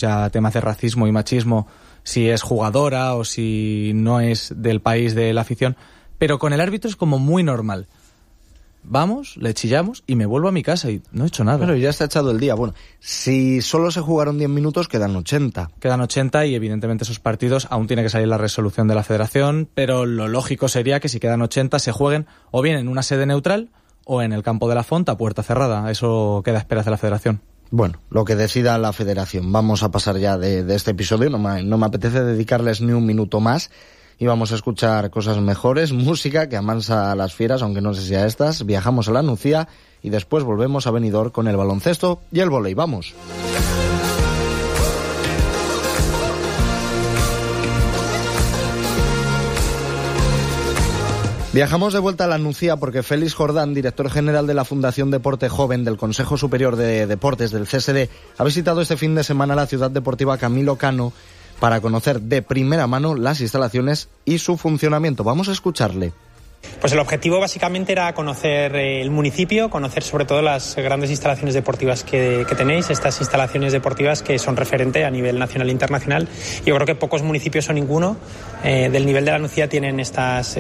ya temas de racismo y machismo, si es jugadora o si no es del país de la afición, pero con el árbitro es como muy normal. Vamos, le chillamos y me vuelvo a mi casa y no he hecho nada. Pero ya está echado el día. Bueno, si solo se jugaron 10 minutos, quedan 80. Quedan 80 y evidentemente esos partidos aún tiene que salir la resolución de la federación, pero lo lógico sería que si quedan 80 se jueguen o bien en una sede neutral o en el campo de la Font a puerta cerrada. Eso queda a esperas de la federación. Bueno, lo que decida la federación. Vamos a pasar ya de este episodio. No me apetece dedicarles ni un minuto más. Y vamos a escuchar cosas mejores, música que amansa a las fieras, aunque no sé si a estas. Viajamos a la Nucía y después volvemos a Benidorm con el baloncesto y el vóley. ¡Vamos! Viajamos de vuelta a la Nucía porque Félix Jordán, director general de la Fundación Deporte Joven del Consejo Superior de Deportes del CSD, ha visitado este fin de semana la ciudad deportiva Camilo Cano para conocer de primera mano las instalaciones y su funcionamiento. Vamos a escucharle. Pues el objetivo básicamente era conocer el municipio, conocer sobre todo las grandes instalaciones deportivas que tenéis, estas instalaciones deportivas que son referente a nivel nacional e internacional. Yo creo que pocos municipios o ninguno del nivel de la Nucía tienen estas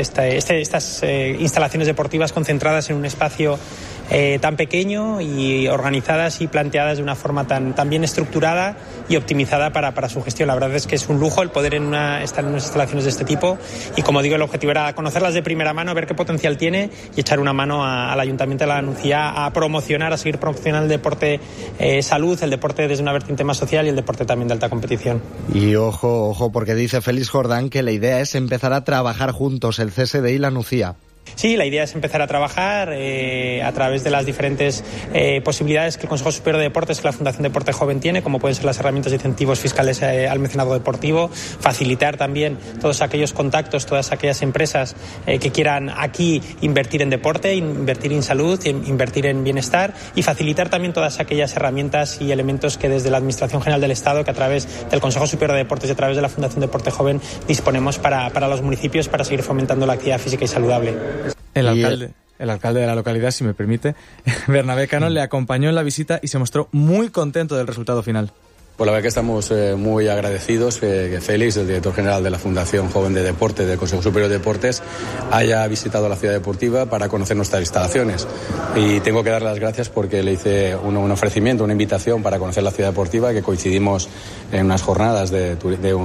instalaciones deportivas concentradas en un espacio tan pequeño y organizadas y planteadas de una forma tan bien estructurada y optimizada para su gestión. La verdad es que es un lujo el poder estar en unas instalaciones de este tipo y, como digo, el objetivo era conocerlas de primera mano, ver qué potencial tiene y echar una mano al Ayuntamiento de la Nucía a seguir promocionando el deporte salud, el deporte desde una vertiente más social y el deporte también de alta competición. Y ojo, porque dice Félix Jordán que la idea es empezar a trabajar juntos el CSD y la Nucía. Sí, la idea es empezar a trabajar a través de las diferentes posibilidades que el Consejo Superior de Deportes, que la Fundación Deporte Joven tiene, como pueden ser las herramientas de incentivos fiscales al mecenazgo deportivo, facilitar también todos aquellos contactos, todas aquellas empresas que quieran aquí invertir en deporte, invertir en salud, invertir en bienestar y facilitar también todas aquellas herramientas y elementos que desde la Administración General del Estado, que a través del Consejo Superior de Deportes y a través de la Fundación Deporte Joven disponemos para los municipios para seguir fomentando la actividad física y saludable. El alcalde de la localidad, si me permite, Bernabé Cano, le acompañó en la visita y se mostró muy contento del resultado final. Pues la verdad que estamos muy agradecidos que Félix, el director general de la Fundación Joven de Deporte del Consejo Superior de Deportes, haya visitado la ciudad deportiva para conocer nuestras instalaciones. Y tengo que darle las gracias porque le hice un ofrecimiento, una invitación para conocer la ciudad deportiva, que coincidimos en unas jornadas de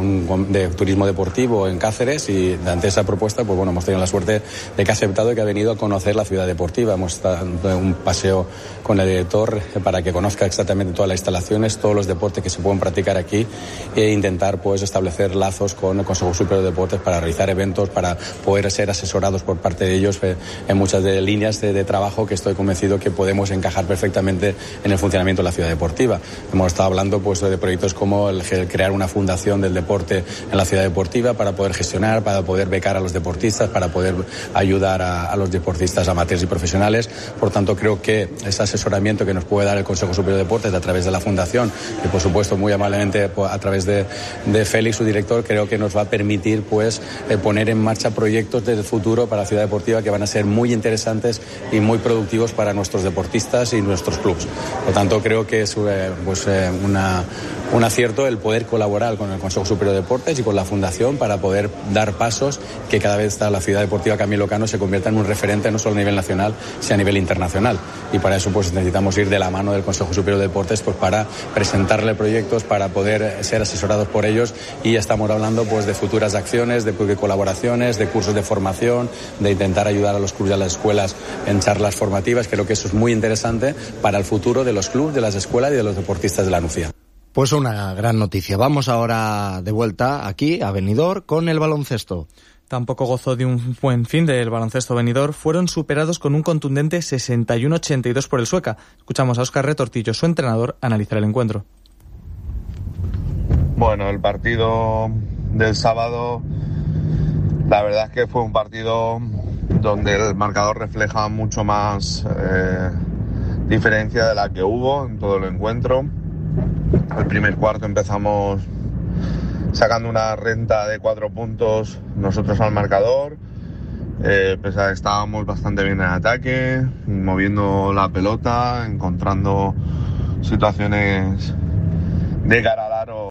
turismo deportivo en Cáceres, y ante esa propuesta, pues bueno, hemos tenido la suerte de que ha aceptado y que ha venido a conocer la ciudad deportiva. Hemos dado un paseo con el director para que conozca exactamente todas las instalaciones, todos los deportes que se pueden practicar aquí e intentar pues establecer lazos con el Consejo Superior de Deportes para realizar eventos, para poder ser asesorados por parte de ellos en muchas de líneas de trabajo que estoy convencido que podemos encajar perfectamente en el funcionamiento de la ciudad deportiva. Hemos estado hablando pues de proyectos como el crear una fundación del deporte en la ciudad deportiva para poder gestionar, para poder becar a los deportistas, para poder ayudar a los deportistas amateurs y profesionales. Por tanto, creo que ese asesoramiento que nos puede dar el Consejo Superior de Deportes a través de la fundación, que por supuesto muy amablemente a través de Félix, su director, creo que nos va a permitir pues poner en marcha proyectos del futuro para la ciudad deportiva que van a ser muy interesantes y muy productivos para nuestros deportistas y nuestros clubes. Por tanto, creo que es un acierto el poder colaborar con el Consejo Superior de Deportes y con la Fundación para poder dar pasos que cada vez la ciudad deportiva Camilo Cano se convierta en un referente no solo a nivel nacional, sino a nivel internacional. Y para eso pues necesitamos ir de la mano del Consejo Superior de Deportes pues para presentarle proyectos, para poder ser asesorados por ellos, y estamos hablando pues de futuras acciones, de colaboraciones, de cursos de formación, de intentar ayudar a los clubes y a las escuelas en charlas formativas. Creo que eso es muy interesante para el futuro de los clubes, de las escuelas y de los deportistas de la Nucía. Pues una gran noticia. Vamos ahora de vuelta aquí a Benidorm con el baloncesto. Tampoco gozó de un buen fin del baloncesto Benidorm. Fueron superados con un contundente 61-82 por el Sueca. Escuchamos a Óscar Retortillo, su entrenador, analizar el encuentro. Bueno, el partido del sábado, la verdad es que fue un partido donde el marcador refleja mucho más diferencia de la que hubo en todo el encuentro. El primer cuarto empezamos sacando una renta de 4 puntos nosotros al marcador, pese a que estábamos bastante bien en ataque, moviendo la pelota, encontrando situaciones de cara al aro